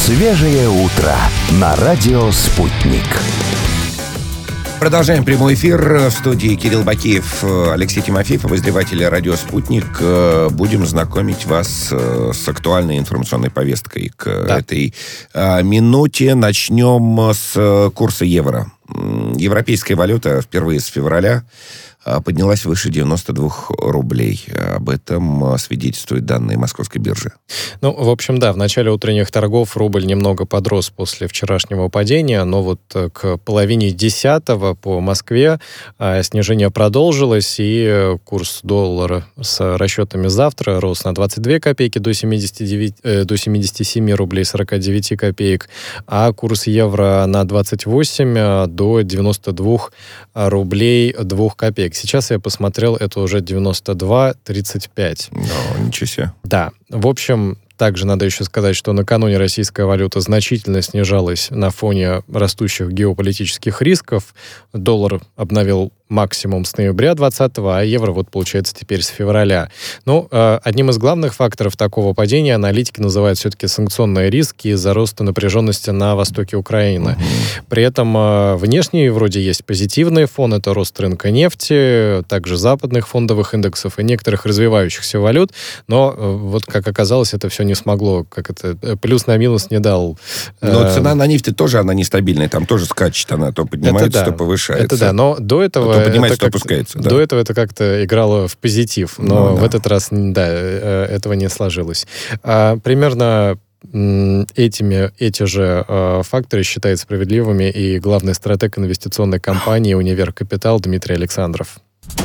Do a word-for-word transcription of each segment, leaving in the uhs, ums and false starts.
Свежее утро на радио «Спутник». Продолжаем прямой эфир. В студии Кирилл Бакиев, Алексей Тимофеев, обозреватели радио «Спутник». Будем знакомить вас с актуальной информационной повесткой к да. этой минуте. Начнем с курса евро. Европейская валюта впервые с февраля поднялась выше девяносто два рублей. Об этом свидетельствуют данные Московской биржи. Ну, в общем, да, в начале утренних торгов рубль немного подрос после вчерашнего падения, но вот к половине десятого по Москве снижение продолжилось, и курс доллара с расчетами завтра рос на двадцать две копейки до семидесяти девяти, э, до семидесяти семи рублей сорока девяти копеек, а курс евро на двадцать восемь до девяноста двух рублей двух копеек. Сейчас я посмотрел, это уже девяносто два тридцать пять. Ну, ничего себе. Да. В общем, также надо еще сказать, что накануне российская валюта значительно снижалась на фоне растущих геополитических рисков. Доллар обновил максимум с ноября двадцатого, а евро, вот, получается, теперь с февраля. Ну, э, одним из главных факторов такого падения аналитики называют все-таки санкционные риски из-за роста напряженности на востоке Украины. Mm-hmm. При этом э, внешне вроде есть позитивный фон, это рост рынка нефти, также западных фондовых индексов и некоторых развивающихся валют, но э, вот, как оказалось, это все не смогло, как это, плюс на минус не дал. Э, но цена на нефть тоже, она нестабильная, там тоже скачет, она то поднимается, это то да, повышается. Это да, но до этого то поднимается, это то опускается. Да. До этого это как-то играло в позитив, но ну, в да. этот раз, да, этого не сложилось. А, примерно этими, эти же а, факторы считают справедливыми и главный стратег инвестиционной компании «Универ Капитал» Дмитрий Александров.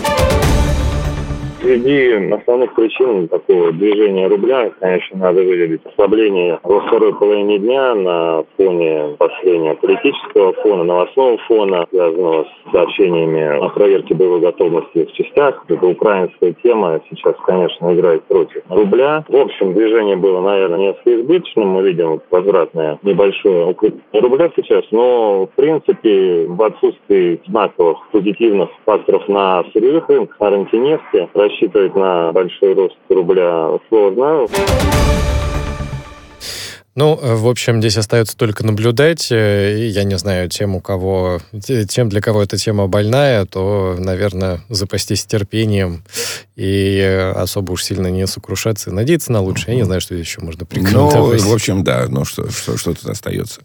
Среди основных причин такого движения рубля, конечно, надо выделить ослабление во второй половине дня на фоне последнего политического фона, новостного фона, связанного с сообщениями о проверке боевой готовности в частях. Это украинская тема сейчас, конечно, играет против рубля. В общем, движение было, наверное, несколько избыточным. Мы видим возвратное небольшое укрепление рубля сейчас, но, в принципе, в отсутствии знаковых позитивных факторов на сырьевых рынках, на рынке нефти, рассчитывать на большой рост рубля сложно. Ну, в общем, здесь остается только наблюдать. И я не знаю, тем, у кого, тем, для кого эта тема больная, то, наверное, запастись терпением и особо уж сильно не сокрушаться, надеяться на лучшее. Я не знаю, что здесь еще можно прикомментировать. Ну, в общем, да, ну что, что, что тут остается?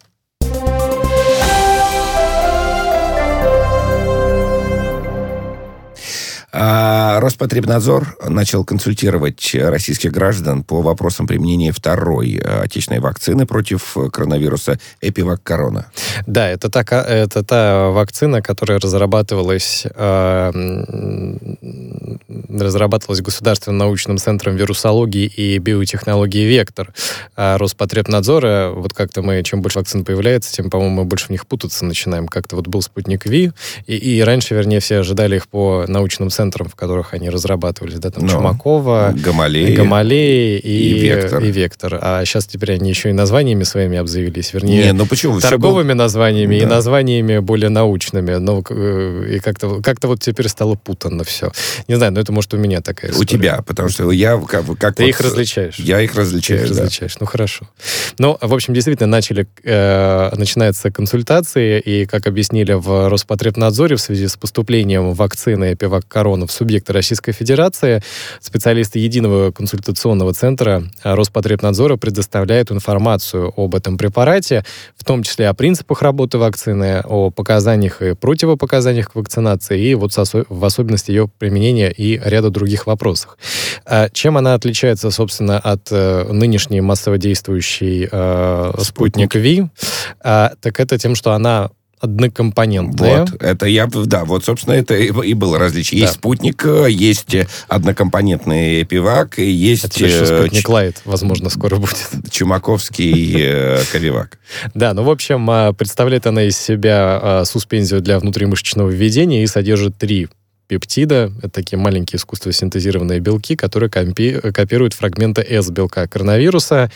А Роспотребнадзор начал консультировать российских граждан по вопросам применения второй отечественной вакцины против коронавируса Эпивак Корона. Да, это та, это та вакцина, которая разрабатывалась, э, разрабатывалась Государственным научным центром вирусологии и биотехнологии «Вектор». А Роспотребнадзора, вот как-то мы, чем больше вакцин появляется, тем, по-моему, мы больше в них путаться начинаем. Как-то вот был «Спутник Ви», и, и раньше, вернее, все ожидали их по научным центрам, в которых они разрабатывались, да, там Но. Чумакова, Гамалея, Гамалея и, и, Вектор. и Вектор. А сейчас теперь они еще и названиями своими обзавелись, вернее, Не, ну почему? торговыми названиями да. и названиями более научными. Ну, и как-то, как-то вот теперь стало путанно все. Не знаю, но это, может, у меня такая история. У тебя, потому что я как, как Ты вот, их различаешь. Я их различаю, Ты их да. различаешь, ну хорошо. Ну, в общем, действительно, начали, э, начинаются консультации, и, как объяснили в Роспотребнадзоре, в связи с поступлением вакцины Эпивак Корона в субъекты Российской Федерации, специалисты Единого консультационного центра Роспотребнадзора предоставляют информацию об этом препарате, в том числе о принципах работы вакцины, о показаниях и противопоказаниях к вакцинации, и вот в особенности ее применения и ряда других вопросов. Чем она отличается, собственно, от нынешней массово действующей э, «Спутник Ви», так это тем, что она однокомпонентная. Вот, это я, да, вот, собственно, это и, и было различие. Есть да. «Спутник», есть однокомпонентный «Эпивак», и есть... А теперь еще «Спутник Ч... Лайт», возможно, скоро будет. Чумаковский «Ковивак». Да, ну, в общем, представляет она из себя суспензию для внутримышечного введения и содержит три пептида. Это такие маленькие искусственно синтезированные белки, которые компи- копируют фрагменты S-белка коронавируса,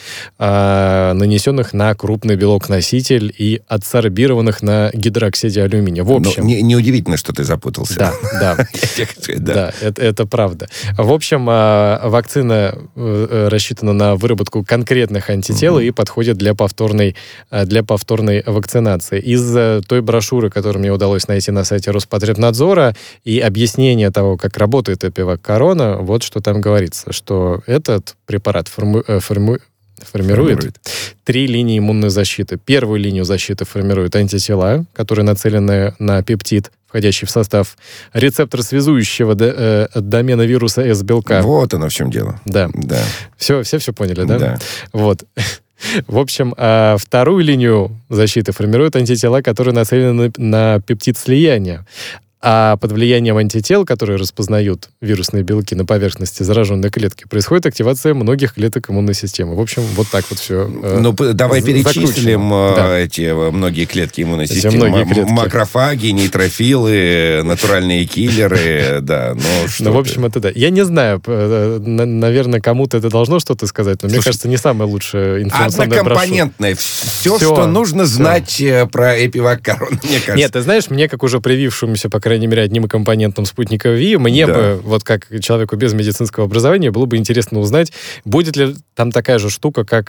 э, нанесенных на крупный белок-носитель и адсорбированных на гидроксиде алюминия. В общем... Не, неудивительно, что ты запутался. Да, да. Да, это правда. В общем, вакцина рассчитана на выработку конкретных антител и подходит для повторной, для повторной вакцинации. Из той брошюры, которую мне удалось найти на сайте Роспотребнадзора, и объяснение того, как работает Эпивак Корона, вот что там говорится, что этот препарат форму, форму, формирует, формирует три линии иммунной защиты. Первую линию защиты формируют антитела, которые нацелены на пептид, входящий в состав рецептора связующего до, э, домена вируса S-белка. Вот оно в чем дело. Да. да. Все, все, все поняли, да? Да. Вот. В общем, а вторую линию защиты формируют антитела, которые нацелены на, на пептид слияния. А под влиянием антител, которые распознают вирусные белки на поверхности зараженной клетки, происходит активация многих клеток иммунной системы. В общем, вот так вот все. Э, ну, давай перечислим да. эти многие клетки иммунной эти системы. Многие клетки. Макрофаги, нейтрофилы, натуральные киллеры. Да, ну что. Ну, в общем, это да. Я не знаю, наверное, кому-то это должно что-то сказать, но мне кажется, не самая лучшая информационная брошюра. Однокомпонентная. Все, что нужно знать про Эпивак Корона, мне кажется. Нет, ты знаешь, мне, как уже привившемуся, по крайней мере, одним компонентом спутника ВИ, мне да. бы, вот как человеку без медицинского образования, было бы интересно узнать, будет ли там такая же штука, как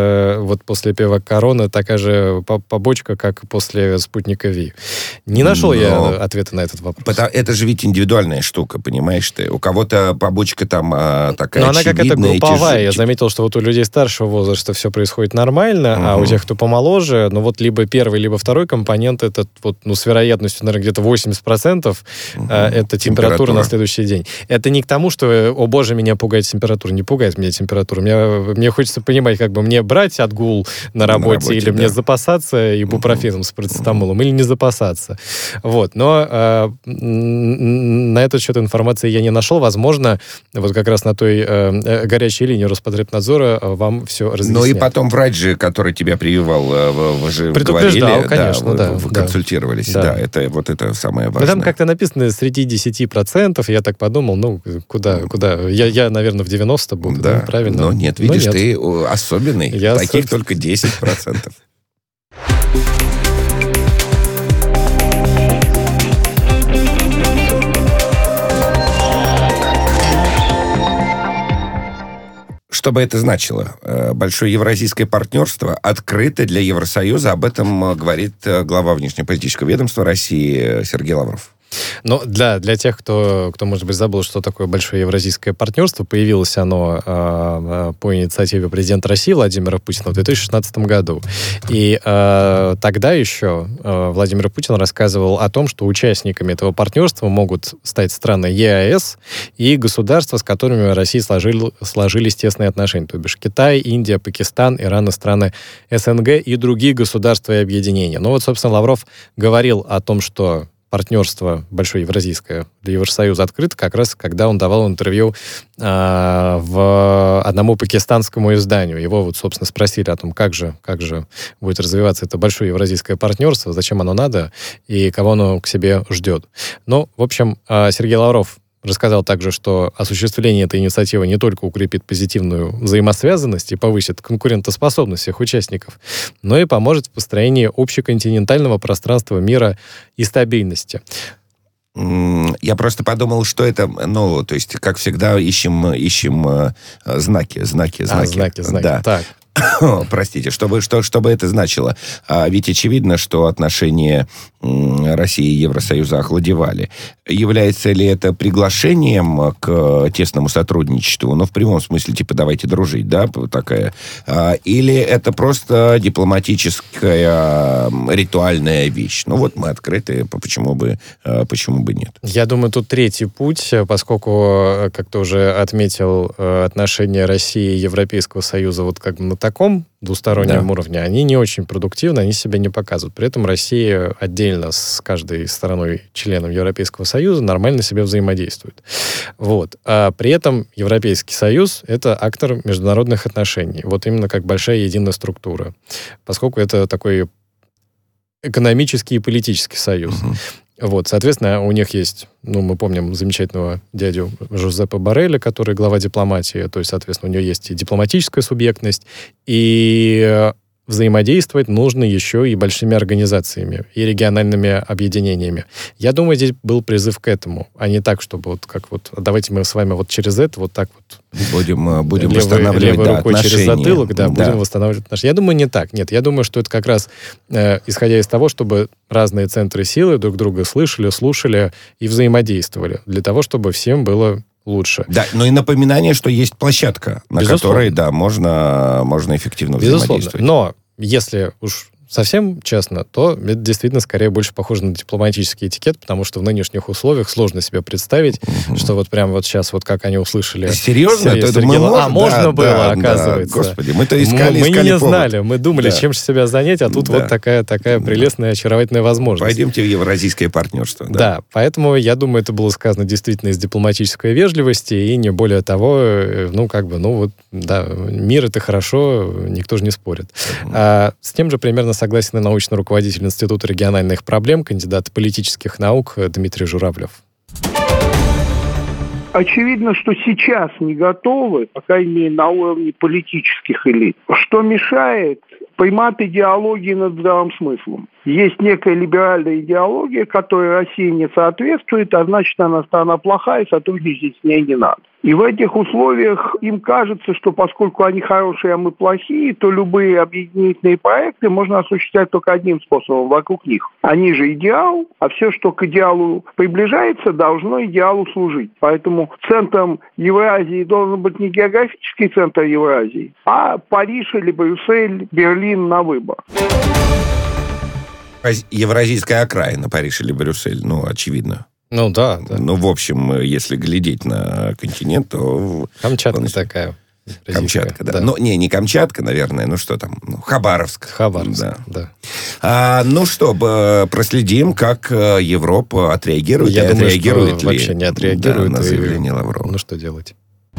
с вот после Эпивак Корона, такая же побочка, как после спутника ВИ. Не нашел Но... я ответа на этот вопрос. Потому, это же ведь индивидуальная штука, понимаешь ты? У кого-то побочка там а, такая Но она какая-то групповая. Тяж... Я заметил, что вот у людей старшего возраста все происходит нормально, угу. а у тех, кто помоложе, ну вот либо первый, либо второй компонент, это вот, ну, с вероятностью, наверное, где-то восемьдесят процентов угу. а, это температура, температура на следующий день. Это не к тому, что, о боже, меня пугает температура. Не пугает меня температура. Мне, мне хочется понимать, как бы мне брать отгул на работе, на работе или да. мне запасаться ибупрофеном угу. с парацетамолом, угу. или не запасаться. Вот. Но а, на этот счет информации я не нашел. Возможно, вот как раз на той э, горячей линии Роспотребнадзора вам все разъясняют. Ну и потом врач же, который тебя прививал, вы же предупреждал, говорили, конечно, да, да. Вы, вы да. консультировались. Да. да, это вот это самое важное. Но там как-то написано среди десяти процентов. Я так подумал, ну, куда, куда? Я, я наверное, в девяносто буду, да, да правильно? Но нет, видишь, но нет. Ты особенный. Я Таких с... только десять процентов. Что бы это значило? Большое евразийское партнерство открыто для Евросоюза. Об этом говорит глава внешнеполитического ведомства России Сергей Лавров. Но для, для тех, кто, кто, может быть, забыл, что такое большое евразийское партнерство, появилось оно э, по инициативе президента России Владимира Путина в две тысячи шестнадцатом году. И э, тогда еще э, Владимир Путин рассказывал о том, что участниками этого партнерства могут стать страны ЕАЭС и государства, с которыми России сложили, сложились тесные отношения, то бишь Китай, Индия, Пакистан, Иран и страны СНГ и другие государства и объединения. Ну вот, собственно, Лавров говорил о том, что партнерство большое евразийское для Евросоюза открыто, как раз когда он давал интервью э, в одному пакистанскому изданию. Его вот, собственно, спросили о том, как же, как же будет развиваться это большое евразийское партнерство, зачем оно надо и кого оно к себе ждет. Ну, в общем, э, Сергей Лавров рассказал также, что осуществление этой инициативы не только укрепит позитивную взаимосвязанность и повысит конкурентоспособность всех участников, но и поможет в построении общеконтинентального пространства мира и стабильности. Я просто подумал, что это, ну, то есть, как всегда, ищем, ищем э, знаки, знаки, знаки. А, знаки, знаки, да. так. Простите, чтобы, что, чтобы это значило? А ведь очевидно, что отношения России и Евросоюза охладевали. Является ли это приглашением к тесному сотрудничеству? Ну, в прямом смысле, типа, давайте дружить, да, такая. Или это просто дипломатическая ритуальная вещь? Ну, вот мы открыты, почему бы, почему бы нет? Я думаю, тут третий путь, поскольку, как ты уже отметил, отношения России и Европейского Союза вот как бы на таком двустороннем да. уровне, они не очень продуктивны, они себя не показывают. При этом Россия отдельно с каждой стороной членом Европейского Союза нормально себе взаимодействует. Вот. А при этом Европейский Союз — это актор международных отношений. Вот именно как большая единая структура. Поскольку это такой экономический и политический союз. Угу. Вот, соответственно, у них есть, ну, мы помним замечательного дядю Жозепа Борреля, который глава дипломатии, то есть, соответственно, у него есть и дипломатическая субъектность, и взаимодействовать нужно еще и большими организациями, и региональными объединениями. Я думаю, здесь был призыв к этому, а не так, чтобы вот как вот, давайте мы с вами вот через это вот так вот будем, будем левой, восстанавливать левой да, рукой отношения. через затылок, да, да, будем восстанавливать отношения. Я думаю, не так. Нет, я думаю, что это как раз э, исходя из того, чтобы разные центры силы друг друга слышали, слушали и взаимодействовали, для того, чтобы всем было лучше. Да, но и напоминание, что есть площадка, на Безусловно. которой, да, можно, можно эффективно Безусловно. взаимодействовать. Но если уж совсем честно, то это действительно скорее больше похоже на дипломатический этикет, потому что в нынешних условиях сложно себе представить, mm-hmm. что вот прямо вот сейчас, вот как они услышали... Серьезно? Сергея, это Сергея, мы а, можно да, было, да, оказывается. Да. Господи, мы-то искали, мы, искали Мы не повод. знали, мы думали, да. чем же себя занять, а тут да. вот такая, такая прелестная, очаровательная возможность. Пойдемте в евразийское партнерство. Да. да, поэтому я думаю, это было сказано действительно из дипломатической вежливости, и не более того, ну, как бы, ну, вот, да, мир — это хорошо, никто же не спорит. Mm-hmm. А, с тем же примерно согласен и научный руководитель Института региональных проблем, кандидат политических наук Дмитрий Журавлев. Очевидно, что сейчас не готовы, по крайней мере, на уровне политических элит. Что мешает? Примат идеологии над здравым смыслом. Есть некая либеральная идеология, которой Россия не соответствует, а значит, она страна плохая, и сотрудничать с ней не надо. И в этих условиях им кажется, что поскольку они хорошие, а мы плохие, то любые объединительные проекты можно осуществлять только одним способом, вокруг них. Они же идеал, а все, что к идеалу приближается, должно идеалу служить. Поэтому центром Евразии должен быть не географический центр Евразии, а Париж или Брюссель, Берлин на выбор. Евразийская окраина, Париж или Брюссель, ну, очевидно. Ну, да, да. Ну, в общем, если глядеть на континент, то... Камчатка он... такая. Камчатка, да. да. Ну, не, не Камчатка, наверное, ну, что там, ну, Хабаровск. Хабаровск, да. да. А, ну, что, проследим, как Европа отреагирует. Я и думаю, отреагирует что ли вообще не отреагирует. Да, на заявление Лаврова. Ну, что делать?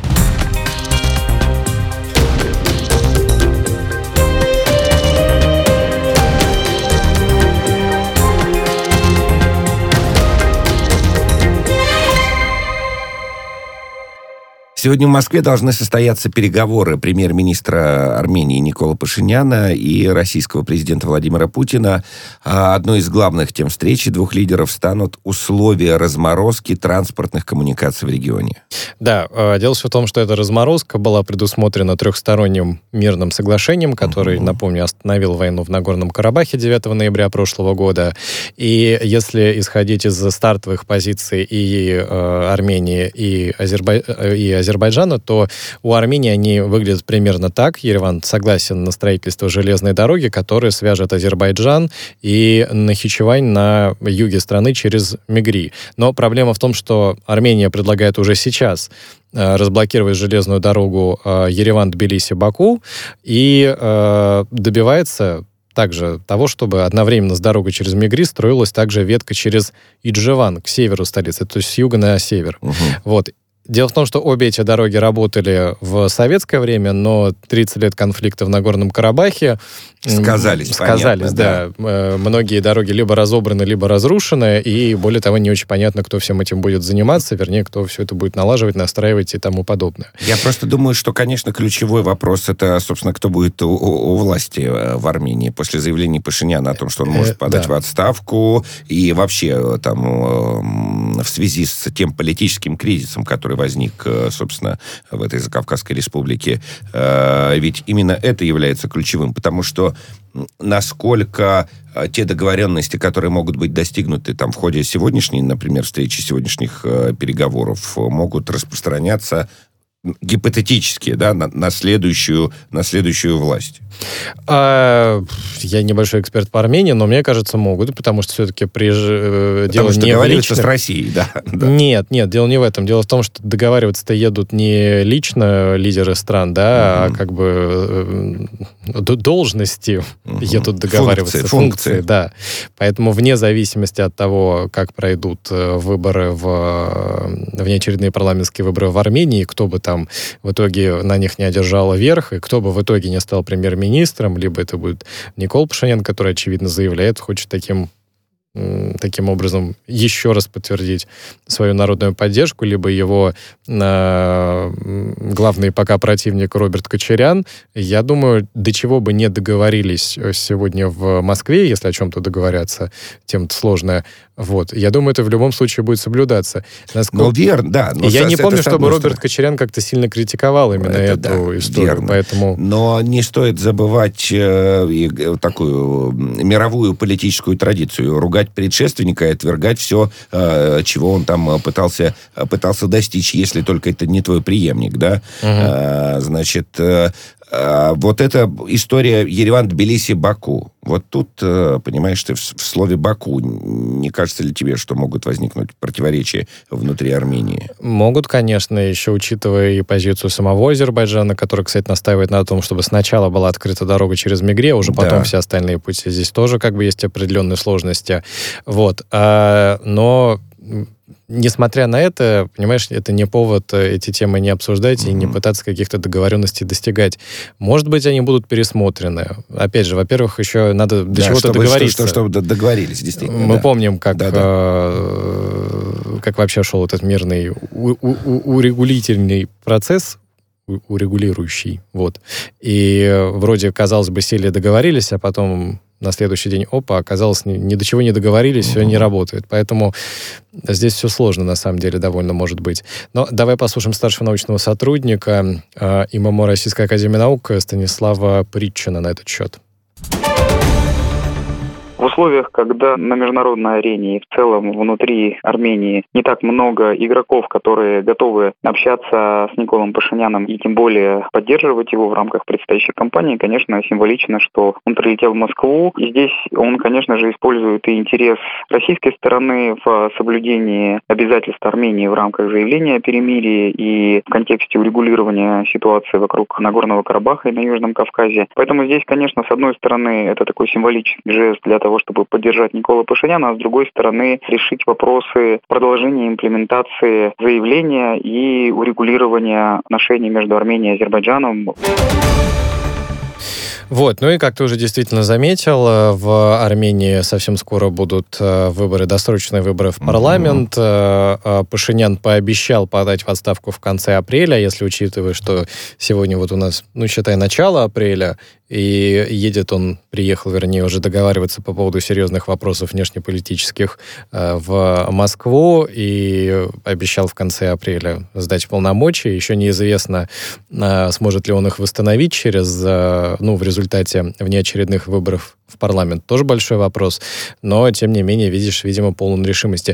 Сегодня в Москве должны состояться переговоры премьер-министра Армении Никола Пашиняна и российского президента Владимира Путина. Одной из главных тем встречи двух лидеров станут условия разморозки транспортных коммуникаций в регионе. Да, дело все в том, что эта разморозка была предусмотрена трехсторонним мирным соглашением, которое, uh-huh. напомню, остановил войну в Нагорном Карабахе девятого ноября прошлого года. И если исходить из стартовых позиций и э, Армении, и, Азербай... и Азербайджана, то у Армении они выглядят примерно так. Ереван согласен на строительство железной дороги, которая свяжет Азербайджан и Нахичевань на юге страны через Мегри. Но проблема в том, что Армения предлагает уже сейчас разблокировать железную дорогу Ереван-Тбилиси-Баку и э, добивается также того, чтобы одновременно с дорогой через Мегри строилась также ветка через Иджеван, к северу столицы, то есть с юга на север. Угу. Вот. Дело в том, что обе эти дороги работали в советское время, но тридцать лет конфликта в Нагорном Карабахе сказались, сказались, понятно, да. да. Многие дороги либо разобраны, либо разрушены, и, более того, не очень понятно, кто всем этим будет заниматься, вернее, кто все это будет налаживать, настраивать и тому подобное. Я просто думаю, что, конечно, ключевой вопрос — это, собственно, кто будет у, у, у власти в Армении после заявления Пашиняна о том, что он может подать э, да. в отставку, и вообще там в связи с тем политическим кризисом, который возник, собственно, в этой Закавказской республике. Ведь именно это является ключевым, потому что насколько те договоренности, которые могут быть достигнуты там в ходе сегодняшней, например, встречи, сегодняшних переговоров, могут распространяться гипотетически, да, на, на, следующую, на следующую власть? А, я небольшой эксперт по Армении, но мне кажется, могут, потому что все-таки при... потому дело что не договариваются с Россией, да, да. Нет, нет, дело не в этом. Дело в том, что договариваться-то едут не лично лидеры стран, да, угу. а как бы должности угу. едут договариваться. Функции, функции. функции, да. Поэтому вне зависимости от того, как пройдут выборы в внеочередные парламентские выборы в Армении, кто бы там в итоге на них не одержал верх, и кто бы в итоге не стал премьер-министром, либо это будет Никола Пашинян, который, очевидно, заявляет, хочет таким таким образом еще раз подтвердить свою народную поддержку, либо его э, главный пока противник Роберт Кочарян. Я думаю, до чего бы не договорились сегодня в Москве, если о чем-то договорятся, тем сложно. Вот. Я думаю, это в любом случае будет соблюдаться. Насколько... Ну, верно, да. Но я не помню, чтобы Роберт Кочарян как-то сильно критиковал именно это, эту да, историю. Верно. Поэтому... Но не стоит забывать э, такую мировую политическую традицию. Ругать предшественника и отвергать все, э, чего он там пытался, пытался достичь, если только это не твой преемник, да? Угу. Э, значит... Э, Вот эта история Ереван-Тбилиси-Баку. Вот тут, понимаешь, ты в слове «Баку», не кажется ли тебе, что могут возникнуть противоречия внутри Армении? Могут, конечно, еще учитывая и позицию самого Азербайджана, который, кстати, настаивает на том, чтобы сначала была открыта дорога через Мегре, а уже потом да. все остальные пути. Здесь тоже как бы есть определенные сложности. Вот. Но... Несмотря на это, понимаешь, это не повод эти темы не обсуждать mm-hmm. и не пытаться каких-то договоренностей достигать. Может быть, они будут пересмотрены. Опять же, во-первых, еще надо до да, чего-то чтобы, договориться. Что, чтобы договорились, действительно. Мы да. помним, как, да, да. Э, как вообще шел этот мирный у- у- урегулительный процесс, урегулирующий. Вот. И вроде, казалось бы, сели договорились, а потом... на следующий день, опа, оказалось, ни, ни до чего не договорились, mm-hmm. все не работает. Поэтому здесь все сложно, на самом деле, довольно может быть. Но давай послушаем старшего научного сотрудника э, ИММО Российской академии наук Станислава Притчина на этот счет. В условиях, когда на международной арене и в целом внутри Армении не так много игроков, которые готовы общаться с Николом Пашиняном и тем более поддерживать его в рамках предстоящей кампании, конечно, символично, что он прилетел в Москву. И здесь он, конечно же, использует и интерес российской стороны в соблюдении обязательств Армении в рамках заявления о перемирии и в контексте урегулирования ситуации вокруг Нагорного Карабаха и на Южном Кавказе. Поэтому здесь, конечно, с одной стороны, это такой символический жест для того, чтобы поддержать Никола Пашиняна, а с другой стороны решить вопросы продолжения имплементации заявления и урегулирования отношений между Арменией и Азербайджаном. Вот, ну и как ты уже действительно заметил, в Армении совсем скоро будут выборы, досрочные выборы в парламент. Mm-hmm. Пашинян пообещал подать в отставку в конце апреля, если учитывая, что сегодня вот у нас, ну, считай, начало апреля, и едет он, приехал, вернее, уже договариваться по поводу серьезных вопросов внешнеполитических в Москву, и обещал в конце апреля сдать полномочия. Еще неизвестно, сможет ли он их восстановить через, ну, в результате внеочередных выборов в парламент. Тоже большой вопрос, но, тем не менее, видишь, видимо, полон решимости.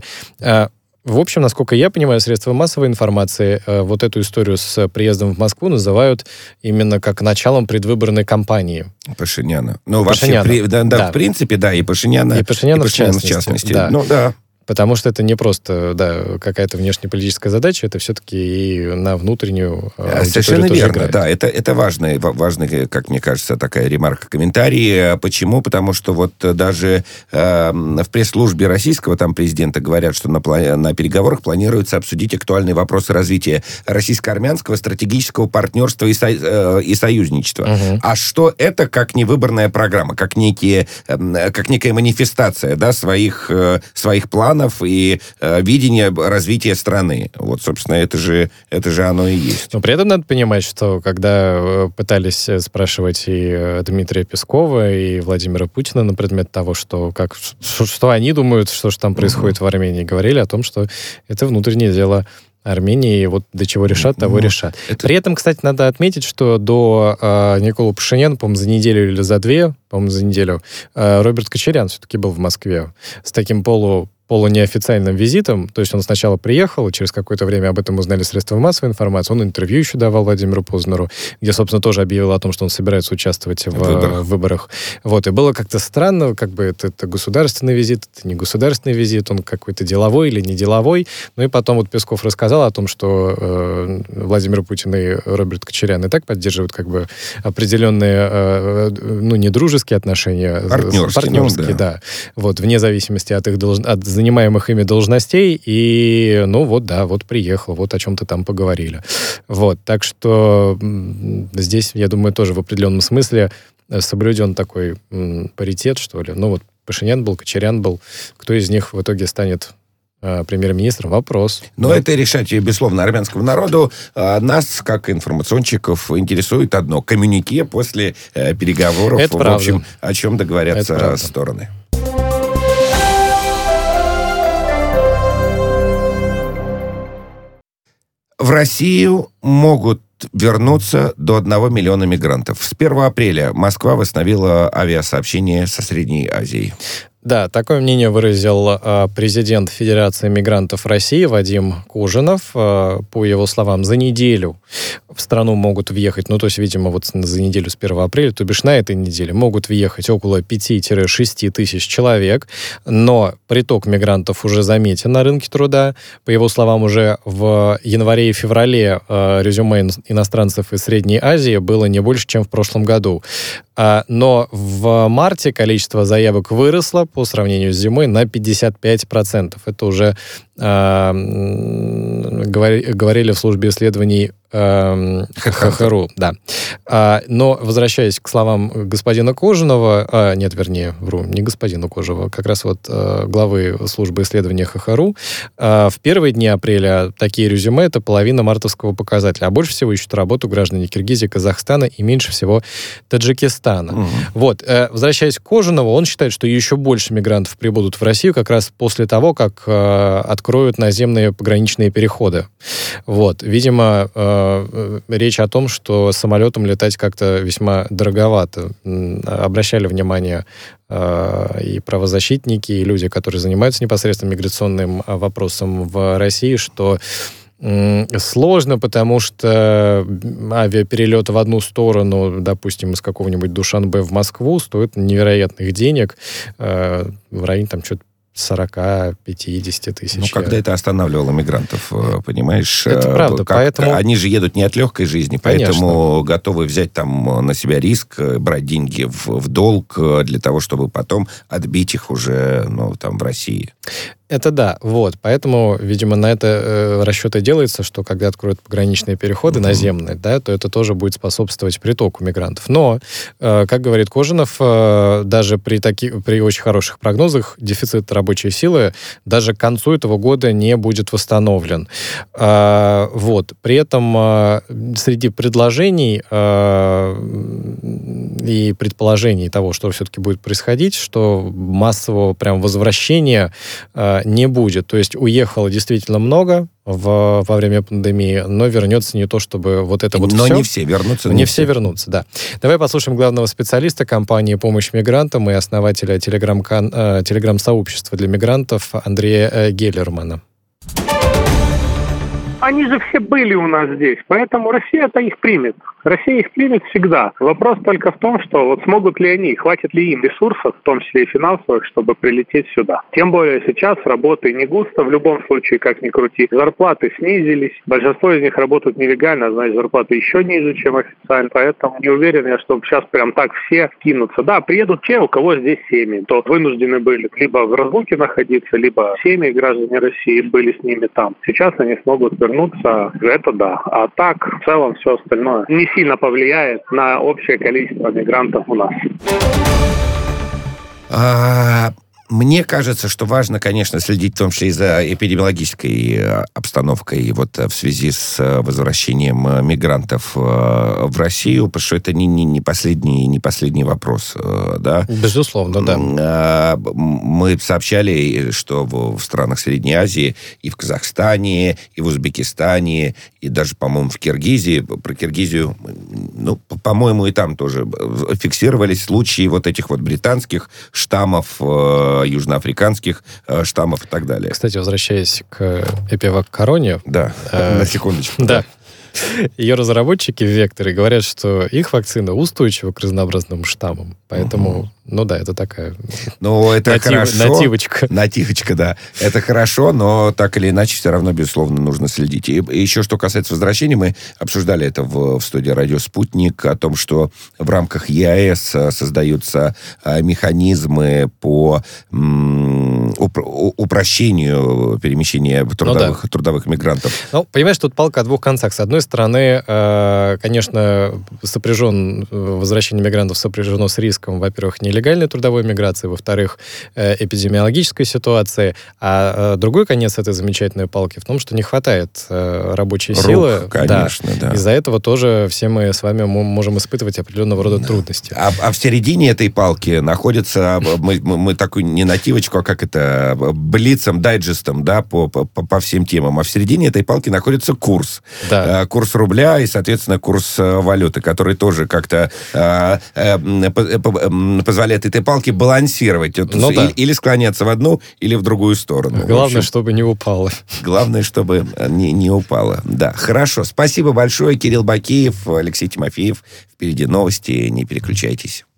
В общем, насколько я понимаю, средства массовой информации э, вот эту историю с приездом в Москву называют именно как началом предвыборной кампании. Пашиняна. Ну, Пашиняна. вообще, да, да, да, в принципе, да, и Пашиняна, и Пашиняна, и Пашиняна в частности. В частности. Да. Ну, да. Потому что это не просто, да, какая-то внешнеполитическая задача, это все-таки и на внутреннюю аудиторию. Совершенно тоже верно, играет. да. Это, это важная, важная, как мне кажется, такая ремарка, комментарий. Почему? Потому что вот даже э, в пресс-службе российского там президента говорят, что на, на переговорах планируется обсудить актуальные вопросы развития российско-армянского стратегического партнерства и, со, э, и союзничества. Угу. А что это, как не выборная программа, как, некие, э, как некая манифестация, да, своих, э, своих планов и э, видение развития страны. Вот, собственно, это же, это же оно и есть. Но при этом надо понимать, что когда пытались спрашивать и Дмитрия Пескова, и Владимира Путина на предмет того, что, как, что, что они думают, что же там происходит uh-huh. в Армении, говорили о том, что это внутреннее дело Армении, и вот до чего решат, того ну, решат. Это... При этом, кстати, надо отметить, что до э, Никола Пашиняна, по-моему, за неделю или за две, по-моему, за неделю, э, Роберт Кочарян все-таки был в Москве с таким полу полунеофициальным визитом. То есть он сначала приехал, и через какое-то время об этом узнали средства массовой информации. Он интервью еще давал Владимиру Познеру, где, собственно, тоже объявил о том, что он собирается участвовать в, в, выборах. в выборах. Вот. И было как-то странно, как бы это, это государственный визит, это не государственный визит, он какой-то деловой или не деловой. Ну и потом вот Песков рассказал о том, что э, Владимир Путин и Роберт Кочарян и так поддерживают как бы определенные, э, ну, не дружеские отношения, партнерские, партнерские, ну, да. да. Вот, вне зависимости от их долж... от занимаемых ими должностей, и, ну, вот, да, вот приехал, вот о чем-то там поговорили. Вот, так что здесь, я думаю, тоже в определенном смысле соблюден такой м, паритет, что ли. Ну, вот Пашинян был, Кочарян был. Кто из них в итоге станет премьер-министром? Вопрос. Но да. Это решать, безусловно, армянскому народу. Нас, как информационщиков, интересует одно. Коммюнике после переговоров. Это в правда. общем, о чем договорятся стороны. В Россию могут вернуться до одного миллиона мигрантов. С первого апреля Москва восстановила авиасообщение со Средней Азией. Да, такое мнение выразил э, президент Федерации мигрантов России Вадим Кожинов. Э, по его словам, за неделю в страну могут въехать, ну, то есть, видимо, вот за неделю с первого апреля, то бишь на этой неделе, могут въехать около пяти-шести тысяч человек, но приток мигрантов уже заметен на рынке труда. По его словам, уже в январе и феврале э, резюме иностранцев из Средней Азии было не больше, чем в прошлом году. А, но в марте количество заявок выросло по сравнению с зимой на пятьдесят пять процентов. Это уже э, говори, говорили в службе исследований э, ХХРУ. Да. А, но, возвращаясь к словам господина Кожинова, а, нет, вернее, вру, не господина Кожинова, как раз вот э, главы службы исследований ХХРУ, э, в первые дни апреля такие резюме — это половина мартовского показателя. А больше всего ищут работу граждане Киргизии, Казахстана и меньше всего Таджикистана. Угу. Вот. Э, возвращаясь к Кожинову, он считает, что еще больше мигрантов прибудут в Россию как раз после того, как э, откроют наземные пограничные переходы. Вот. Видимо, э, речь о том, что самолетом летать как-то весьма дороговато. Обращали внимание э, и правозащитники, и люди, которые занимаются непосредственно миграционным вопросом в России, что сложно, потому что авиаперелет в одну сторону, допустим, из какого-нибудь Душанбе в Москву, стоит невероятных денег, э, в районе там что-то сорок-пятьдесят тысяч. Ну, когда это останавливало мигрантов, понимаешь? Это правда, как, поэтому... Они же едут не от легкой жизни, Конечно. Поэтому готовы взять там на себя риск, брать деньги в, в долг для того, чтобы потом отбить их уже, ну, там, в России. Это да, вот. Поэтому, видимо, на это э, расчет и делается, что когда откроют пограничные переходы mm-hmm. наземные, да, то это тоже будет способствовать притоку мигрантов. Но, э, как говорит Кожинов, э, даже при, таки, при очень хороших прогнозах дефицит рабочей силы даже к концу этого года не будет восстановлен. Э, вот. При этом э, среди предложений э, и предположений того, что все-таки будет происходить, что массового прям возвращения э, не будет. То есть уехало действительно много в, во время пандемии, но вернется не то, чтобы вот это вот но все. Но не все вернутся. Не, не все вернутся, да. Давай послушаем главного специалиста компании «Помощь мигрантам» и основателя телеграм-кан, э, телеграм-сообщества для мигрантов Андрея э, Геллермана. Они же все были у нас здесь, поэтому Россия-то их примет. Россия их примет всегда. Вопрос только в том, что вот смогут ли они, хватит ли им ресурсов, в том числе и финансовых, чтобы прилететь сюда. Тем более сейчас работы не густо, в любом случае, как ни крути. Зарплаты снизились, большинство из них работают нелегально, значит, зарплаты еще ниже, чем официально. Поэтому не уверен я, что сейчас прям так все кинутся. Да, приедут те, у кого здесь семьи, то вынуждены были либо в разлуке находиться, либо семьи граждане России были с ними там. Сейчас они смогут вернуться, это да. А так, в целом, все остальное не сильно повлияет на общее количество мигрантов у нас. А, мне кажется, что важно, конечно, следить в том числе и за эпидемиологической обстановкой вот в связи с возвращением мигрантов в Россию, потому что это не, не, не, последний, не последний вопрос. Да? Безусловно, да. Мы сообщали, что в странах Средней Азии, и в Казахстане, и в Узбекистане, и даже, по-моему, в Киргизии, про Киргизию, ну, по-моему, и там тоже фиксировались случаи вот этих вот британских штаммов, южноафриканских штаммов и так далее. Кстати, возвращаясь к эпивак-короне... Да, э, на секундочку. Да. Ее разработчики в Векторе говорят, что их вакцина устойчива к разнообразным штаммам. Поэтому, угу. ну да, это такая ну, это натив, хорошо. нативочка. Нативочка, да. Это хорошо, но так или иначе все равно, безусловно, нужно следить. И, и еще что касается возвращения, мы обсуждали это в, в студии «Радио Спутник», о том, что в рамках ЕАЭС создаются механизмы по м, упро- упрощению перемещения трудовых, ну, да. трудовых мигрантов. Ну, понимаешь, тут палка о двух концах. С одной стороны, конечно, сопряжен, возвращение мигрантов сопряжено с риском, во-первых, не нелегальной трудовой миграции, во-вторых, эпидемиологической ситуации, а другой конец этой замечательной палки в том, что не хватает рабочей Рук, силы. конечно, да. да. Из-за этого тоже все мы с вами можем испытывать определенного рода да. трудности. А, а в середине этой палки находится, мы, мы, мы такую не нативочку, а как это, блицем, дайджестом, да, по, по, по всем темам, а в середине этой палки находится курс. Да. Курс рубля и, соответственно, курс валюты, который тоже как-то э, э, позволяет этой палке балансировать. Ну, или, да. или склоняться в одну, или в другую сторону. Главное, общем, чтобы не упало. Главное, чтобы не, не упало. Да, хорошо. Спасибо большое. Кирилл Бакиев, Алексей Тимофеев. Впереди новости. Не переключайтесь.